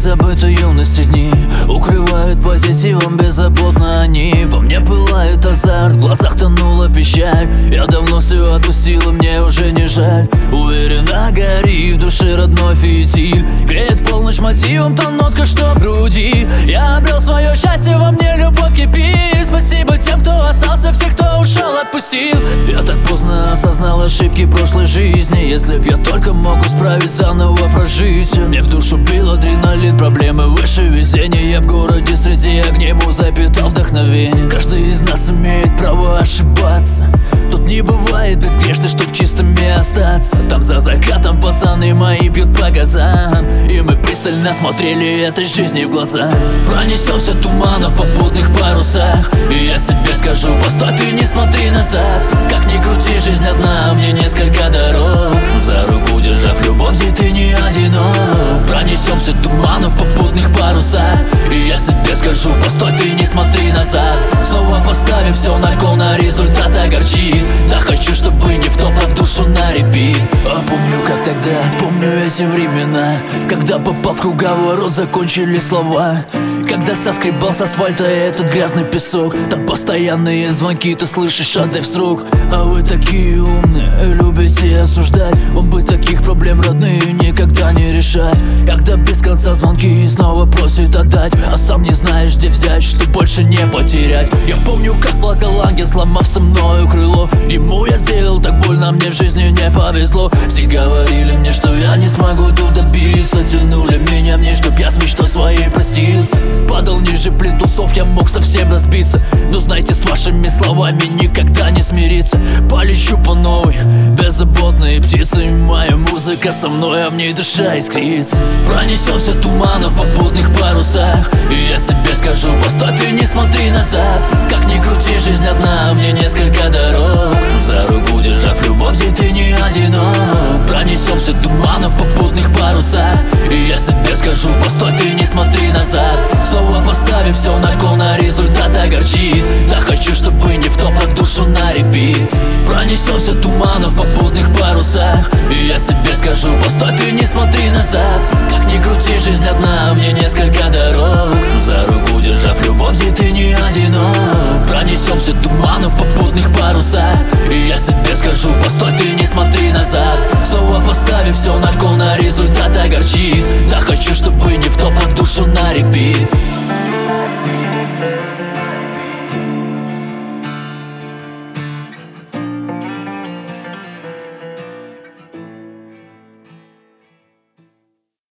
забытой юности дни укрывают позитивом беззаботно они. Во мне пылает азарт, в глазах тонула печаль. Я давно все отпустил, и мне уже не жаль. Уверенно горит в душе родной фитиль. Греет в полночь мотивом та нотка, что в груди. Я обрел свое счастье, во мне любовь кипит. Спасибо тем, кто остался, всех, кто ушел, отпустил. Я так поздно осознал ошибки прошлой жизни. Если б я только мог исправить, заново прожить. Мне в душу бил адреналин, проблемы выше везения. Я в городе среди огней музой питал вдохновение. Каждый из нас имеет право ошибаться. Тут не бывает безгрешно, чтоб чистыми остаться. Там за закатом пацаны мои бьют по газам, и мы пристально смотрели этой жизни в глаза. Пронесемся туманов в попутных парусах, и я себе скажу: постой, ты не смотри назад. Как ни крути, жизнь одна, мне несколько дорог. За руку держав любовь, где ты не одинок. Пронесемся туманов в попутных парусах, и я себе скажу: постой, ты не смотри назад. Снова поставив все на кол, на результат огорчит. Да хочу, чтобы не в топ, а в душу на репит. А помню, как тогда, помню эти времена, когда, попав в круговорот, закончили слова. Когда соскребал с асфальта этот грязный песок, там постоянные звонки, ты слышишь, отдай в срок. А вы такие умные, любите осуждать. Он бы таких проблем родные никогда не решать. Когда без конца звонки и снова просит отдать, а сам не знаешь, где взять, что больше не потерять. Я помню, как плакал ангел, сломав со мною крыло. Ему я сделал так больно, мне в жизни не повезло. Все говорили мне, что я не смогу тут добиться. Тянули меня вниз, чтоб я с мечтой своей простился. Падал ниже плинтусов, я мог совсем разбиться. Но знайте, с вашими словами никогда не смириться. Полечу по новой, беззаботные птицы. Моя музыка со мной, а в ней душа искрится. Пронесемся туманов в попутных парусах, и я себе скажу: постой, ты не смотри назад. Как ни крути, жизнь одна, мне несколько дорог. За руку держав любовь, где ты не одинок. Пронесемся туманов в попутных парусах, и я себе скажу: постой, ты не смотри назад. Снова поставив все на кол, на результат огорчит. Да хочу, чтобы не в топ, а в душу на репит. Пронесемся туманов в попутных парусах, и я себе скажу: постой, ты не смотри назад. Как ни крути, жизнь одна, мне несколько дорог. За руку держав любовь, где ты не одинок. Пронесемся туманов в попутных парусах, и я себе скажу: постой, ты не смотри назад. Снова поставив все на кол, на результат огорчит. Да хочу, чтобы не в топ, а в душу на репит.